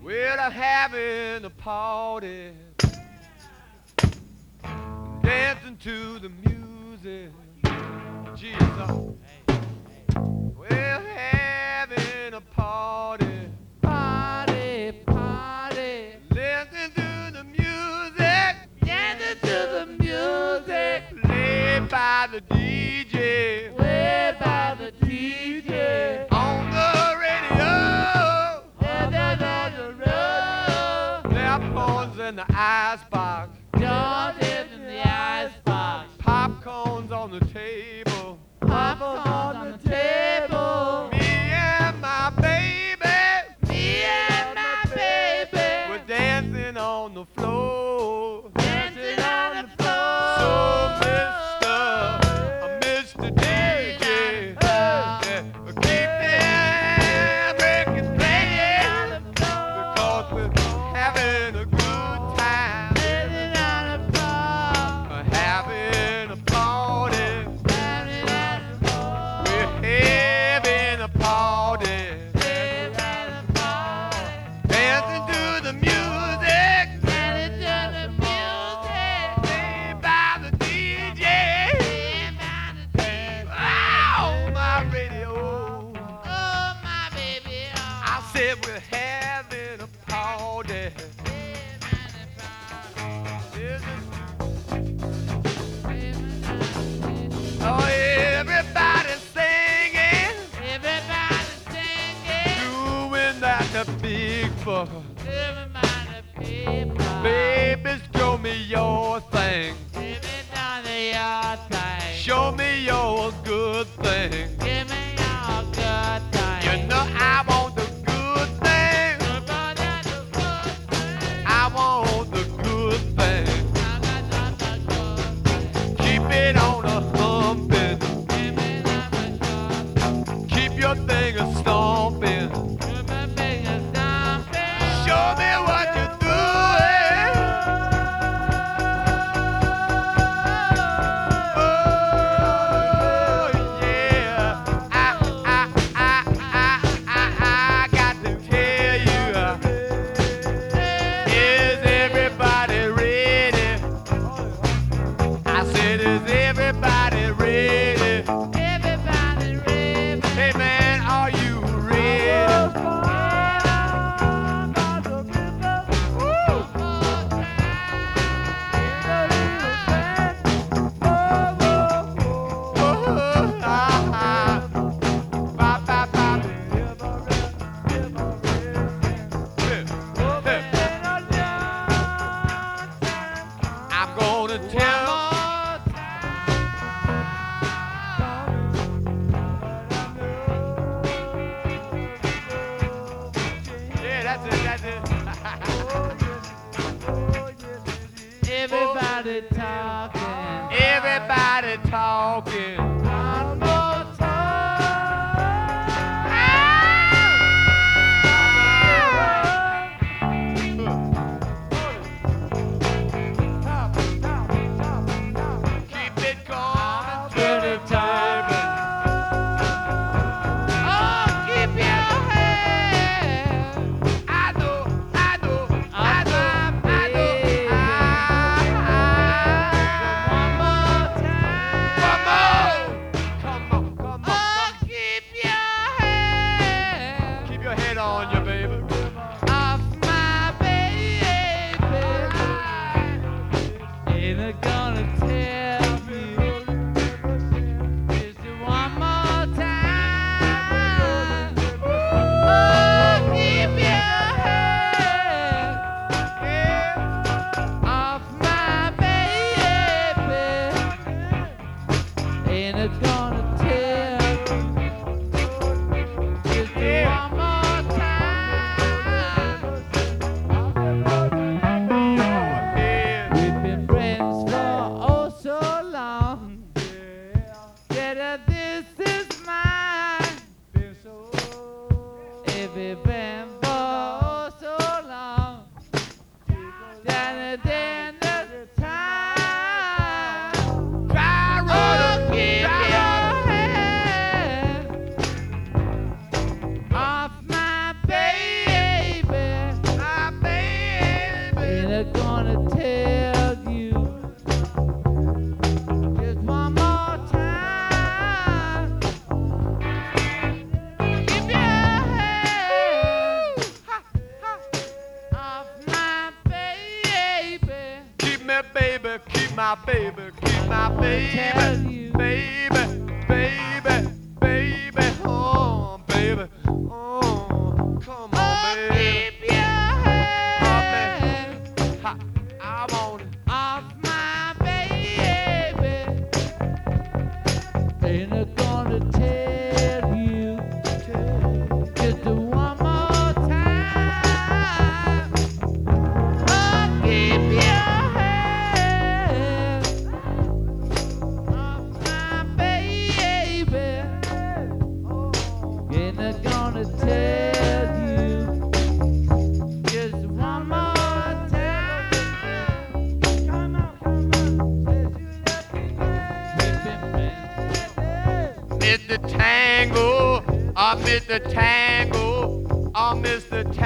Well, I'm having a party, dancing to the music. Jesus. Well, having a party, Party, party, listening to the music, dancing to the music, played by the DJ, played by the DJ. on the radio. On the road, Popcorns in the icebox, John is in the icebox, popcorns on the table. popcorn on the table. Me and my baby, Me and my baby, we're dancing on the floor. dancing on the So, floor. Mr. DJ, yeah, keep that record playing, because we're having a good time. Dancing on the floor, We're having a party. dancing on the floor, We're having a party. dancing on the floor, Dancing to the music, dancing to the music. played by the DJ. Dancing by the DJ. Oh, my radio. Oh, my baby, oh. I said we're having a party. Oh, everybody's singing, Everybody singing, doing that the big fuck. everybody people. Baby, show me your thing. Everybody your thing. Show me your good thing. Give me your good thing. You know I want the good thing. Everybody the good thing. I want the good thing. I got the good thing. Keep it on a humping. Give me the good thing. Keep your thing a stomping. Give me finger stomping. Show me what you're doing. Oh, yeah. I got to tell you. Is everybody ready? I said, is everybody ready? Everybody ready. Hey, man, are you ready? I'm gonna tell. Yeah, that's it. Everybody talking. Everybody talking. One more Keep it going. Turn it talking. Oh, keep your head. I know. One more time. One more. my baby, keep my Tell baby, you. baby, baby, baby, oh, baby, oh, come Oh, on, baby. keep your hand Ha, I want it. off my baby. Ain't I gonna tell you just one more time? Oh, keep your hand off my baby. Ain't I gonna tell you just one more time? Come on, Mr. Tango, I miss the tango, I miss the tango.